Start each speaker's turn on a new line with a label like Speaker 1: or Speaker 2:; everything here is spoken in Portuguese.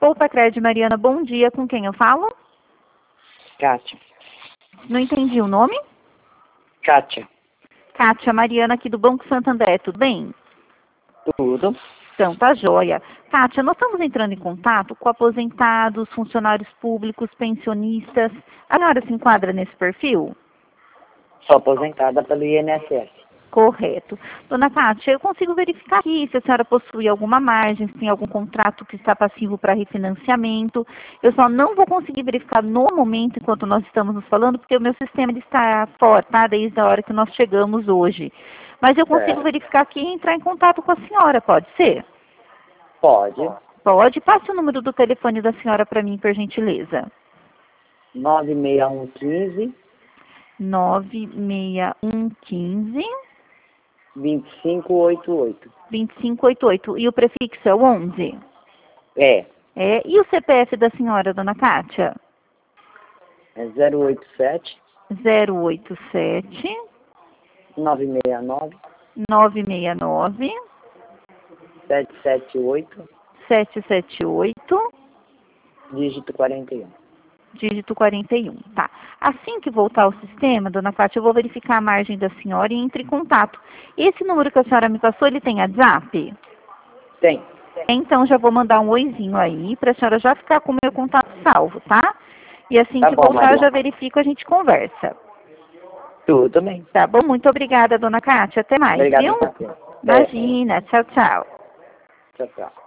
Speaker 1: Poupa-Cred, Mariana, bom dia. Com quem eu falo?
Speaker 2: Kátia.
Speaker 1: Não entendi o nome?
Speaker 2: Kátia.
Speaker 1: Kátia, Mariana, aqui do Banco Santander, tudo bem?
Speaker 2: Tudo.
Speaker 1: Então, tá joia. Kátia, nós estamos entrando em contato com aposentados, funcionários públicos, pensionistas. A senhora se enquadra nesse perfil?
Speaker 2: Sou aposentada pelo INSS.
Speaker 1: Correto. Dona Kátia, eu consigo verificar aqui se a senhora possui alguma margem, se tem algum contrato que está passivo para refinanciamento. Eu só não vou conseguir verificar no momento, enquanto nós estamos nos falando, porque o meu sistema ele está fora, tá? Desde a hora que nós chegamos hoje. Mas eu consigo verificar aqui e entrar em contato com a senhora, pode ser?
Speaker 2: Pode.
Speaker 1: Pode. Passe o número do telefone da senhora para mim, por gentileza.
Speaker 2: 96115
Speaker 1: 96115
Speaker 2: 2588.
Speaker 1: 2588. E o prefixo é o 11?
Speaker 2: É.
Speaker 1: E o CPF da senhora, dona Kátia?
Speaker 2: É 087
Speaker 1: 087
Speaker 2: 969
Speaker 1: 969
Speaker 2: 778
Speaker 1: 778
Speaker 2: dígito 41.
Speaker 1: dígito 41. Tá. Assim que voltar ao sistema, dona Kátia, eu vou verificar a margem da senhora e entre em contato. Esse número que a senhora me passou, ele tem WhatsApp?
Speaker 2: Tem.
Speaker 1: Então, já vou mandar um oizinho aí, para a senhora já ficar com o meu contato salvo, tá? E assim
Speaker 2: Tá
Speaker 1: que
Speaker 2: bom,
Speaker 1: voltar,
Speaker 2: Maria.
Speaker 1: eu já verifico, a gente conversa.
Speaker 2: Tudo bem.
Speaker 1: Tá bom? Muito obrigada, dona Kátia. Até mais,
Speaker 2: Obrigado
Speaker 1: viu?
Speaker 2: por você.
Speaker 1: Imagina. Tchau, tchau.
Speaker 2: Tchau, tchau.